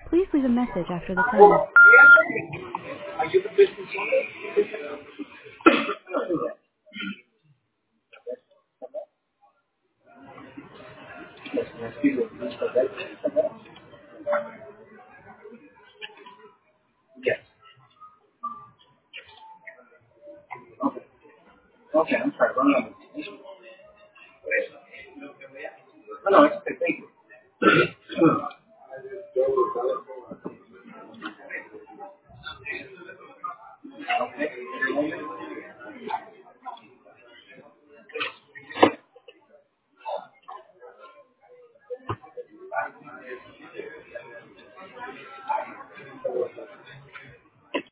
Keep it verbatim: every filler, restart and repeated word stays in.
Please leave a message after the tone. Are you the business owner? Yes. Okay. Okay, I'm sorry. One moment. No, no, it's